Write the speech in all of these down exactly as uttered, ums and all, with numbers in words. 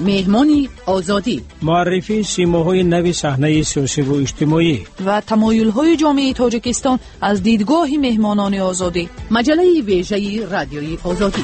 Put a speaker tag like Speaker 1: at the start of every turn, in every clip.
Speaker 1: مهمانی آزادی،
Speaker 2: معرفی سیماهای نوی صحنه سیاسی و اجتماعی
Speaker 3: و تمایل‌های جامعه تاجیکستان از دیدگاه مهمانان آزادی.
Speaker 1: مجله ویژه رادیوی آزادی.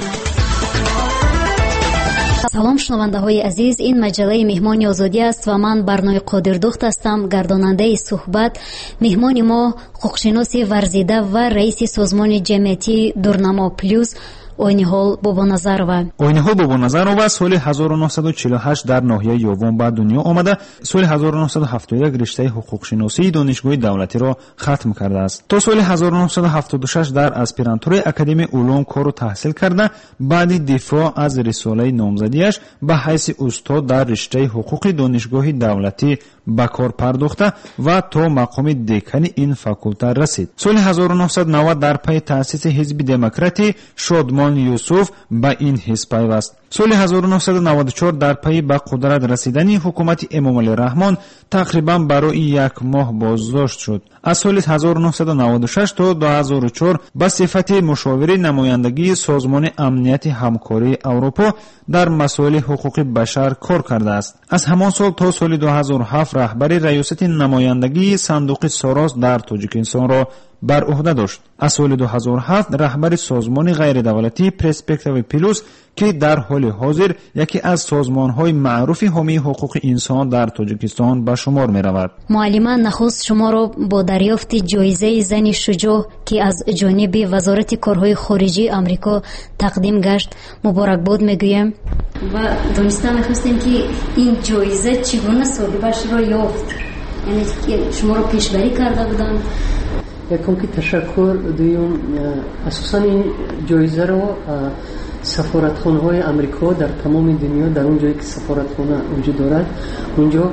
Speaker 4: سلام شنونده‌های عزیز، این مجله مهمان آزادی است و من برنای قادردخت هستم، گرداننده صحبت. مهمان ما حقوقشناس ورزیده و رئیس سازمان جمعیتی دورنما پلوس اوینیحال بابانظرова.
Speaker 5: اوینیحال بابانظرова соли ҳазору нуҳсаду чилу ҳашт дар ноҳияи Ёвон ба дунё омада, соли ҳазору нуҳсаду ҳафтоду як риштаи ҳуқуқшиносии донишгоҳи давлатиро хатм кардааст. То соли ҳазору нуҳсаду ҳафтоду шаш дар аспирантураи Академияи улум кору таҳсил карда, баъди дифоъ аз рисолаи номзадиаш ба ҳайси устод дар риштаи ҳуқуқи донишгоҳи давлатӣ ба кор пардохта ва то мақоми декани ин факулта расид. соли ҳазору нуҳсаду навад дар пайи таъсиси ҳизби демократӣ Шодмон Юсуф ба ин ҳизб пайваст. соли ҳазору нуҳсаду наваду чор дар пайи ба қудрат расидани ҳукумати Эмомалӣ Раҳмон тақрибан барои як моҳ боздошт шуд. аз соли ҳазору нуҳсаду наваду шаш то ду ҳазору чор ба сифати мушовири намояндагии Созмони амнияти ҳамкории Аврупо дар масоили ҳуқуқи башар кор кардааст. аз ҳамон сол то соли ду ҳазору ҳафт раҳбари раёсати намояндагии Сандуқи Сорос дар Тоҷикистонро бар уҳда дошт. аз соли ду ҳазору ҳафт раҳбари созмони ғайридавлатии Перспектива Плюс, ки дар ҳоли ҳозир яке аз созмонҳои маъруфи ҳомии ҳуқуқи инсон дар Тоҷикистон ба шумор меравад.
Speaker 4: муаллима, нахуст шуморо бо дарёфти ҷоизаи зани шуҷоъ, ки аз ҷониби Вазорати корҳои хориҷии Амрико тақдим гашт, муборакбод мегӯем ва дониста мехостем, ки ин ҷоиза чӣ гуна соҳибашро ёфт, яъне ки шуморо пешбарӣ карда буданд.
Speaker 6: یکم که تشکر. دویم اساساً این جایزه رو سفارتخانه های امریکا در تمام دنیا، در اون جایی که سفارتخانه وجود دارد، اونجا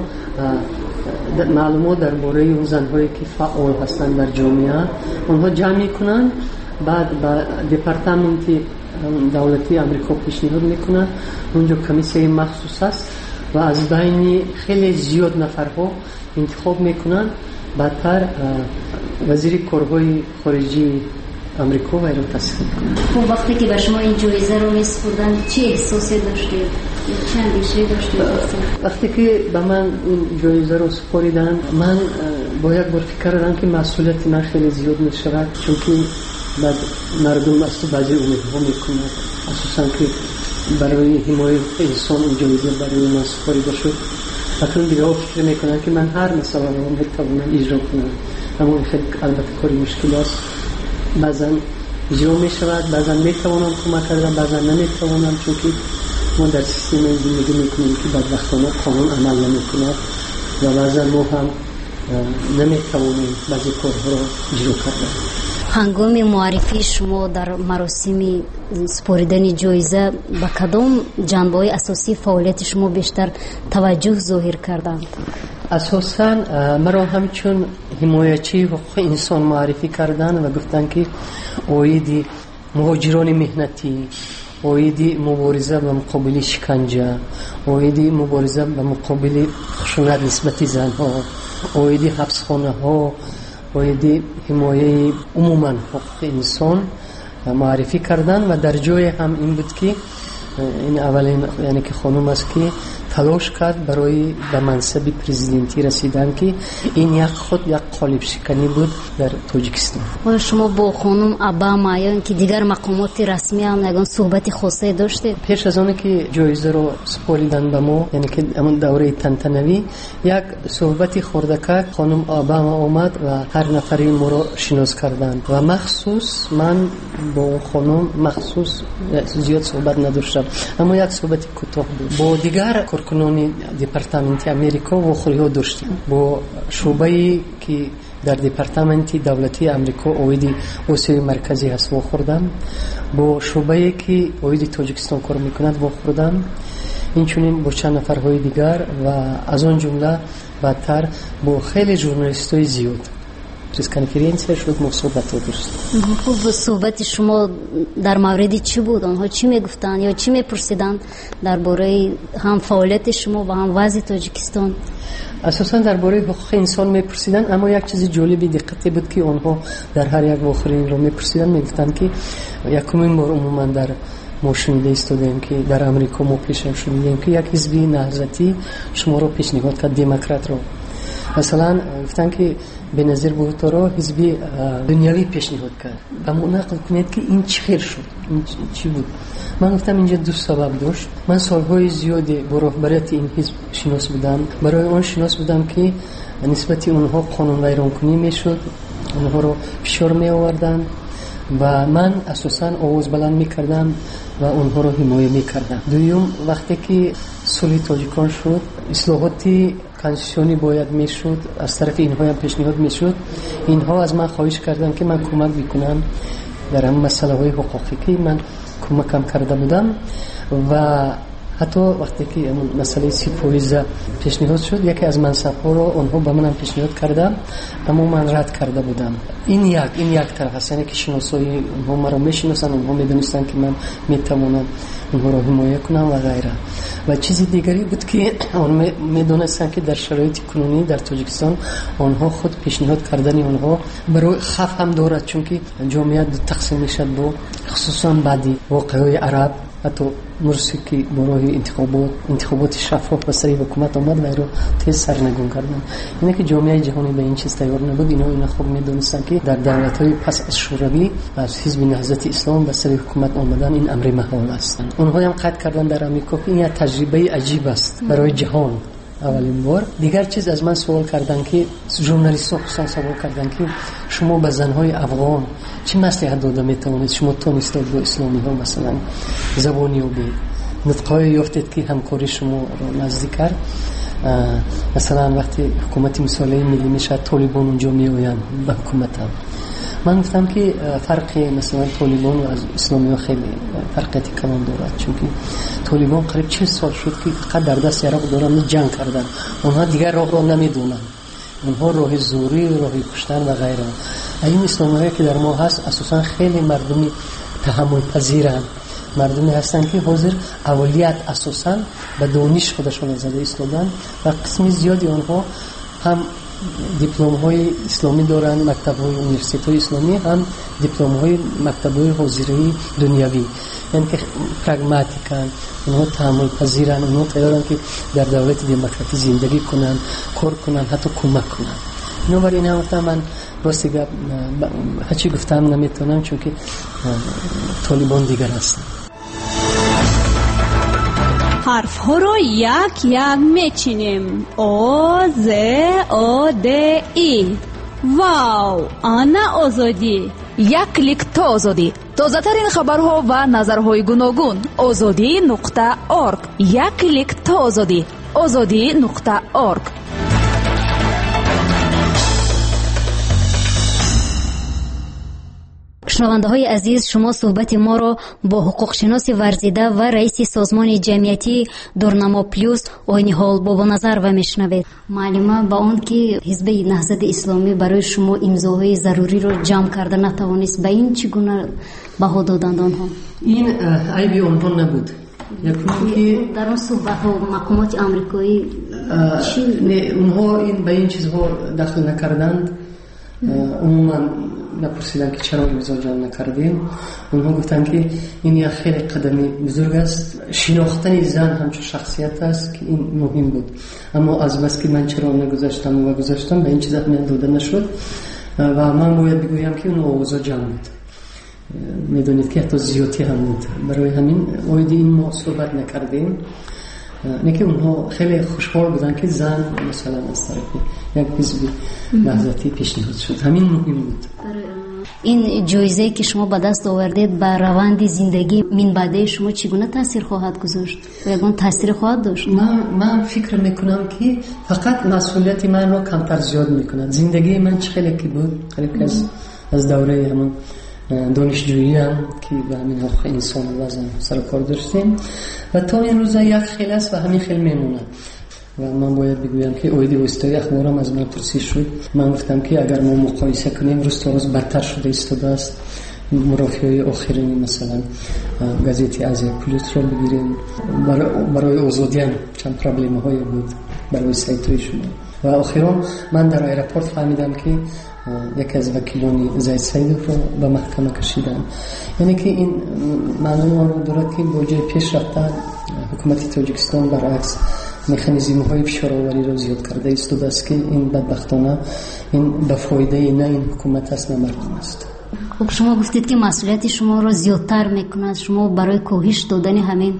Speaker 6: معلومات درباره اون زنهایی که فعال هستند در جامعه اونها جمع میکنن، بعد با دپارتمنت دولتی امریکا پیشنهاد میکنن. اونجا کمیسیه مخصوص است و از بین خیلی زیاد نفرها انتخاب میکنن. بعدتر وزیر کارهای خارجی امریکا و ایران تصدیق کنند.
Speaker 4: خب وقتی که به شما این جایزه رو میسپردن چه احساسی داشتید؟ چه اندیشه‌ای داشتید؟
Speaker 6: وقتی که به من این جایزه رو سپاریدن، من با یک بار فکر کردم که مسئولیت من خیلی زیاد میشود، چون که بعد مردم از تو بعضی امیدها میکنند، اساساً که برای حمایت انسان این جایزه برای من سپاریده شد. اکنون دیگه ها فکر میکنن که من هر مسئله رو میتوانم اجرا کنم، اما این خیلی البته کاری مشکل است. بعضا اجرا میشود، بعضا میتوانم کمک کردم، بعضا نمیتوانم، چون که ما در سیستم زندگی میکنیم که بدبختانه قانون عمل نمیکند و بعضا ما هم نمیتوانیم بعضی کارها رو اجرا کردن.
Speaker 4: هنگام معرفی شما در مراسم سپاریدن جایزه به کدام جنبه‌های اساسی فعالیت شما بیشتر توجه ظاهر کردند؟
Speaker 6: اساساً مرا همچون حمایتچی حقوق انسان معرفی کردن و گفتن که اویدی مهاجران مهنتی، اویدی مبارزه به مقابل شکنجه، اویدی مبارزه به مقابل خشونت نسبت زنها، اویدی حبسخانه ها، اویدی حمایه عموما حقوق انسان معرفی کردن. و در جای هم این بود که این اولین یعنی که خانم است که تلاش کرد برای به منصب پرزیدنتی رسیدن، که این یک خود یک قالب شکنی بود در تاجیکستان.
Speaker 4: و شما با خانم اوباما یا که دیگر مقامات رسمی هم یگان صحبت خاصی داشتید؟
Speaker 6: پیش از آن که جایزه رو سپاریدن به ما، یعنی که همون دوره تنتنوی، یک صحبتی خردکک خانم اوباما آمد و هر نفری ما رو شناس کردند و مخصوص من با خانم مخصوص زیاد صحبت نداشتم، اما یک صحبت کوتاه بود. با دیگر کارکنان دپارتمنت امریکا و خوری‌ها داشتیم. با شعبه‌ای که در دپارتمنت دولتی امریکا اویدی اوسیای مرکزی هست و خوردم، با شعبه‌ای که اویدی تاجیکستان کار میکند و خوردم، اینچنین با چند نفرهای دیگر و از آن جمله بعدتر با خیلی ژورنالیست‌های زیاد چیز کنفرانسی شد، ما صحبت داشتیم.
Speaker 4: خب صحبت شما در مورد چی بود؟ آنها چی میگفتن یا چی میپرسیدن درباره هم فعالیت شما و هم وضع تاجیکستان؟
Speaker 6: اساسا درباره حقوق انسان میپرسیدن، اما یک چیز جالبی دقتی بود که آنها در هر یک واخرین رو میپرسیدن، میگفتن که یکمین بار عموما در ما شنیده ایستادیم که در امریکا ما پیشم شنیدیم که یک حزبی نهضتی شما رو پیشنهاد کرد، دموکرات رو. مثلا گفتن که به نظر بوتو رو حزبی دنیوی پیشنهاد کرد. اما نقل کنید که این چی خیر شد، این چی بود؟ من گفتم اینجا دو سبب داشت. من سالهای زیادی با رهبریت این حزب شناس بودم. برای اون شناس بودم که نسبت اونها قانون ویران کنی میشد، اونها رو فشار می آوردن و من اساساً آواز بلند می کردم و اونها رو حمایت می کردم. دوم وقتی که صلح تاجیکان شد، اصلاحاتی کانستیتوشنی باید می شد، از طرف اینها هم پیشنهاد می شد. اینها از من خواهش کردن که من کمک بکنم در هم مسئله های حقوقی که من کمکم کرده بودم و حتی وقتی که مسئله سی فوریزه پیشنهاد شد، یکی از منصب‌ها رو اونها به منم پیشنهاد کردم اما من رد کرده بودم. این یک این یک طرف هست، یعنی که شناسایی اونها مرا میشناسن، اونها میدونستن که من میتوانم اونها رو حمایت کنم و غیره. و چیزی دیگری بود که اون میدونستن که در شرایط کنونی در تاجیکستان اونها خود پیشنهاد کردن اونها برای خف هم دارد، چون که جامعه تقسیم میشد با خصوصا بعدی واقعه عرب، حتی مرسی که برای انتخابات انتخابات شفاف و سریع حکومت آمد و ایرو تیز سرنگون کردن. اینه که جامعه جهانی به این چیز تیار نبود. اینا اینا خوب میدونستن که در دولت‌های پس از شوروی از حزب نهضت اسلام به سریع حکومت آمدن این امر محال است. اونها هم قید کردن در آمریکا که این تجربه عجیب است برای جهان. اولین بار دیگر چیز از من سوال کردن که ژورنالیست‌ها خصوصا سوال کردن که شما به زن‌های افغان چه مصلحت داده میتوانید شما تونستید با اسلامی ها مثلا زبانی و به نطقای یافتید که همکاری شما رو نزدیک کرد؟ مثلا وقتی حکومت مثالی ملی میشه طالبان اونجا میآیند به حکومت هم. من گفتم که فرق مثلا طالبان و از اسلامی ها خیلی فرقیتی کلان دارد، چون که طالبان قریب چه سال شد که فقط در دست عراق دارن جنگ کردن، اونها دیگر راه را نمیدونن، اونها راه زوری راه کشتن و غیره. این اسلامی که در ما هست اساسا خیلی مردمی تحمل پذیرن، مردمی هستن که حاضر اولیت اساسا به دانش خودشون زده ایستادن و قسمی زیادی اونها هم دیپلم های اسلامی دارن، مکتب های یونیورسیته های اسلامی، هم دیپلم های مکتب های حاضری دنیوی، یعنی که پراگماتیکن، اونها تحمل پذیرن، اونها تیارن که در دولت دموکراتی زندگی کنن، کار کنن، حتی کمک کنن. اینو برای این هم گفتم من راستی گفت هرچی گفتم نمیتونم، چون که طالبان دیگر هستن.
Speaker 7: حرف ها رو یک یک میچینیم. او ز او د ای. واو، آنا آزادی.
Speaker 3: یک کلیک تا آزادی. تازه ترین خبرها و نظرهای گوناگون. آزادی نقطه اورگ. یک کلیک تا آزادی. آزادی نقطه اورگ.
Speaker 4: شنونده های عزیز، شما صحبت ما را با حقوق شناس ورزیده و رئیس سازمان جمعیتی دورنما پلوس آینی حال بابا نظر و میشنوید. معلومه با اون که حزب نهضت اسلامی برای شما امضاهای ضروری رو جمع کرده نتوانست، به این چگونه بها دادند آنها؟
Speaker 6: این عیبی اونها نبود.
Speaker 4: یکی در اون صحبت ها مقامات آمریکایی چی؟
Speaker 6: نه، اونها این به این چیزها دخل نکردند. عموما نپرسیدن که چرا امضا جمع نکردیم. اونها گفتن که این یک خیلی قدمی بزرگ است، شناختن زن همچون شخصیت است که این مهم بود. اما از بس که من چرا نگذاشتم و گذاشتم به این چیز اهمیت داده نشد و من باید بگویم که اون آوازا جمع بود. میدونید که حتی زیادی هم بود. برای همین اویدی این ما صحبت نکردیم. نه که اونها خیلی خوشحال بودن که زن مثلا از طرف یک حزب نهضتی پیشنهاد شد. همین مهم بود.
Speaker 4: این جایزه که شما به دست آوردید بر روند زندگی من بعد شما چگونه تاثیر خواهد گذاشت؟ یگان تاثیر خواهد داشت؟
Speaker 6: من من فکر میکنم که فقط مسئولیت من رو کمتر زیاد میکنه. زندگی من چه خیلی کی بود؟ خیلی از از دوره همون دانشجویی هم که به همین حق انسان وزن سر کار داشتیم و تا این روزا یک خیلی است و همین خیلی میمونه. و من باید بگویم که اویدی وستای اخبارم از من پرسید شد. من گفتم که اگر ما مقایسه کنیم روز تا روز بدتر شده ایستاده است. مرافعای آخرینی مثلا گازیتی از پلیس رو بگیریم، برای برای آزادیان چند پرابلم های بود برای سایت های شما. و آخرون من در ایرپورت فهمیدم که یکی از وکیلان زید سیدوف رو به محکمه کشیدن. یعنی که این معلوم رو دارد که با جای پیش رفتن حکومت تاجیکستان برعکس مکانیزم های فشارآوری رو زیاد کرده است و است که این بدبختانه این به فایده نه این حکومت است نه مردم است.
Speaker 4: خب شما گفتید که مسئولیت شما رو زیادتر میکند. شما برای کاهش دادن همین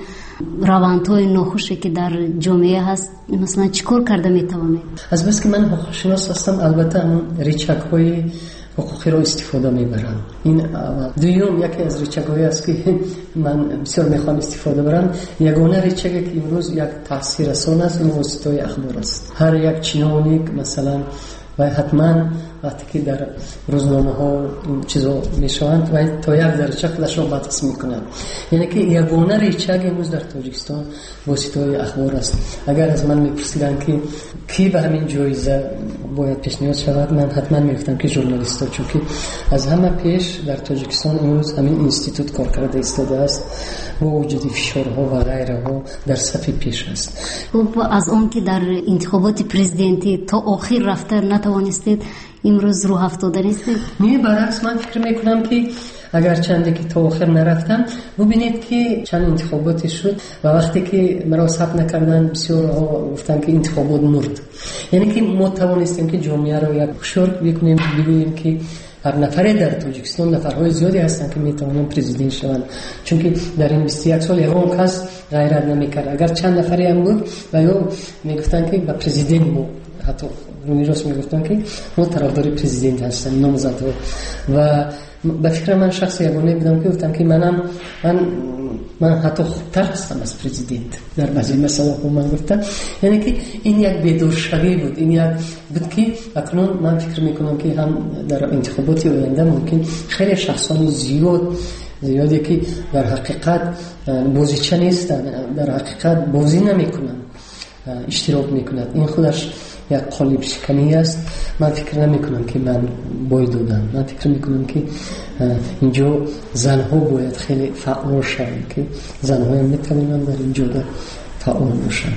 Speaker 4: روندهای ناخوشی که در جامعه هست مثلا چیکار کرده میتوانید؟
Speaker 6: از بس که من حقوق شناس هستم البته اون ریچک های حقوقی را استفاده میبرم. این دوم یکی از ریچک هایی است که من بسیار میخوام استفاده برم. یگانه ریچکی که امروز یک تاثیر رسان است این واسطه اخبار است. هر یک چینانی مثلا و حتما وقتی که در روزنامه ها این چیزا میشوند و تا یک درجه خودش را بحث میکنند. یعنی که یگانه ریچک امروز در تاجیکستان واسطه اخبار است. اگر از من میپرسیدن که کی به همین جایزه باید پیشنهاد شود، من حتما میگفتم که ژورنالیست ها، چون که از همه پیش در تاجیکستان امروز همین اینستیتوت کار کرده ایستاده است و وجود فشارها و غیره ها در صف پیش است.
Speaker 4: و از اون که در انتخابات پرزیدنتی تا آخر رفته نتوانستید امروز رو افتاده نیستید؟
Speaker 6: نه، برعکس من فکر میکنم که اگر چندی که تا آخر نرفتم ببینید که چند انتخاباتی شد و وقتی که مرا ثبت نکردن بسیار ها گفتن که انتخابات مرد. یعنی که ما توانستیم که جامعه را یک هوشیار بکنیم، بگوییم که هر نفری در تاجیکستان نفرهای زیادی هستند که میتوانند پرزیدنت شوند، چون که در این بیست و یک سال یکم کس غیرت نمیکرد. اگر چند نفری هم بود و یا میگفتن که با پرزیدنت مو حتی رومی راست میگفتن که ما طرفدار پرزیدنت هستیم نامزد و به فکر من شخص یگانه بودم که گفتم که منم من من حتی خوبتر هستم از پرزیدنت در بعضی مسائل که من گفتم. یعنی که این یک بدرشگی بود، این یک بود که اکنون من فکر میکنم که هم در انتخابات آینده ممکن خیلی شخصان زیاد زیادی که در حقیقت بازیچه نیستن، در حقیقت بازی نمیکنن اشتراک میکنند. این خودش یک قالب شکنی است. من فکر نمی کنم که من باید دادم. من فکر می کنم که اینجا زنها باید خیلی فعال شوند که زنها هم میتوانند در اینجا در فعال باشند.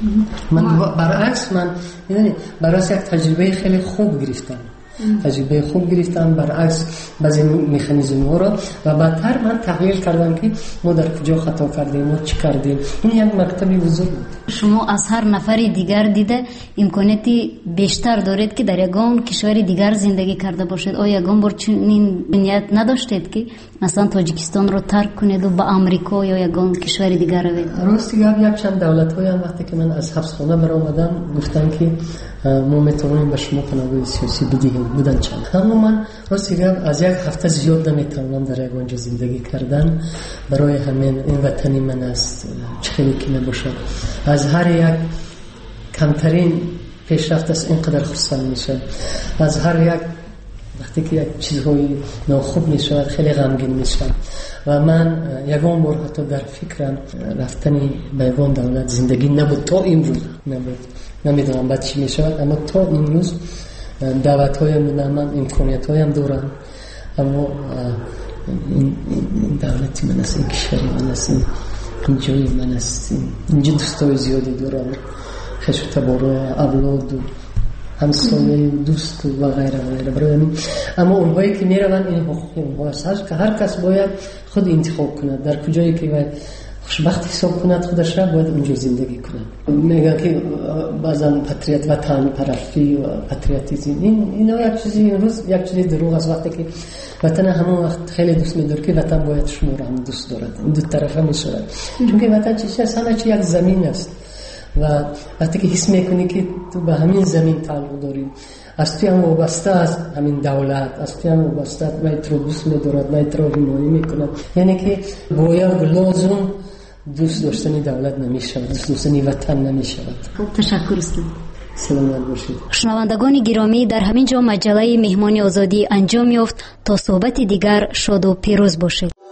Speaker 6: من برعکس من برعکس یک تجربه خیلی خوب گرفتم. تجربه خوب گرفتم برعکس بعضی مکانیزم ها را و بعدتر من تحلیل کردم که ما در کجا خطا کردیم و چی کردیم. این یک مکتبی بزرگ بود.
Speaker 4: شما از هر نفر دیگر دیده امکاناتی بیشتر دارید که در یگان کشور دیگر زندگی کرده باشید. آیا یگان بار چنین نیت نداشتید که مثلا تاجیکستان رو ترک کنید و به آمریکا یا یگان کشور دیگر روید؟
Speaker 6: راستی یک چند دولت های هم وقتی که من از حبس خانه برآمدم گفتن که ما میتونیم به شما پناهگاه سیاسی بدهیم. بودن چند. اما من راستی گفت از یک هفته زیاد نمیتونم در یگانجا زندگی کردن. برای همین این وطنی من است چه که نباشد. از هر یک کمترین پیشرفت است اینقدر خرسند میشه. از هر یک وقتی که یک چیزهای ناخوب میشه خیلی غمگین میشه و من یگان بار حتی در فکرم رفتنی به یگان دولت زندگی نبود تا امروز نبود. نمیدونم بعد چی میشه، اما تا امروز دعوت هایم بودن، من امکانیت هایم دارم، اما این دولتی من است، این کشوری من است، این جایی من است، اینجا دوستای زیادی دارم، خشو تبارا اولاد و همسایه دوست و غیره و غیره. برای همین اما اونهایی که میروند این حقوقی اونها است که هر کس باید خود انتخاب کند در کجایی که باید خوشبخت حساب کند خودش را باید اونجا زندگی کند. میگن که بعضا پتریت وطن پرستی و پتریاتیسم این اینا یک چیزی این روز یک چیزی دروغ است. وقتی که وطن همون وقت خیلی دوست می‌داره که وطن باید شما را هم دوست دارد. این دو طرفه میشه، چون که وطن چیزی است، همه چی یک زمین است و وقتی که حس میکنی که تو به همین زمین تعلق داری، از توی هم وابسته است همین دولت، از توی هم وابسته است باید رو دوست می‌دارد، باید رو حمایت می‌کند. یعنی که باید لازم دوست داشتنی دولت نمی‌شود، دوست داشتنی وطن نمی‌شود.
Speaker 4: خب تشکر است.
Speaker 6: سلامت باشید.
Speaker 4: شنوندگان گرامی، در همین جا مجله مهمان آزادی انجام یافت. تا صحبت دیگر شاد و پیروز باشید.